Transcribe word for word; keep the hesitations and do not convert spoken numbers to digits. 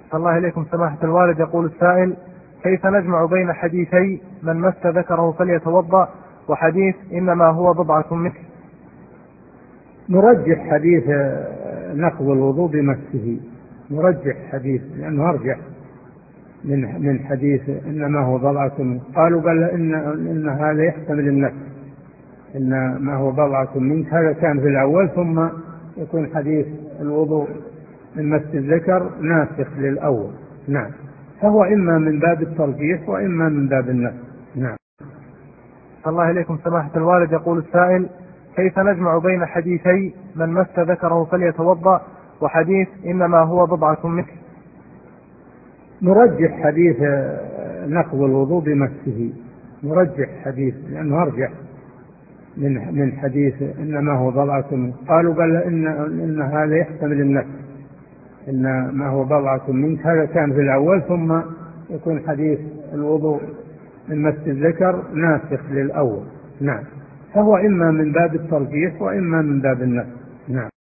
صلى الله إليكم سماحة الوالد. يقول السائل: كيف نجمع بين حديثي من مس ذكره فليتوضأ وحديث إنما هو بضعة منك؟ نرجح حديث نقض الوضوء بمسه، نرجح حديث لأنه أرجح من من حديث إنما هو بضعة منك. قالوا بل إن, إن هذا يحتمل النفس، إن ما هو بضعة منك هذا كان في الأول، ثم يكون حديث الوضوء من مس الذكر ناسخ للأول. نعم، فهو إما من باب الترجيح وإما من باب النفس. نعم. صلى الله إليكم سماحة الوالد. يقول السائل: كيف نجمع بين حديثي من مس ذكره فليتوضأ وحديث إنما هو بضعة منك؟ نرجح حديث نقض الوضوء بمسه، نرجح حديث لأنه أرجح من من حديث إنما هو بضعة منك. قالوا بل إن, إن هذا يحتمل النفس، إن ما هو بضعة منك هذا كان في الأول، ثم يكون حديث الوضوء من مس الذكر ناسخ للأول. نعم، فهو إما من باب الترجيح وإما من باب النفس. نعم.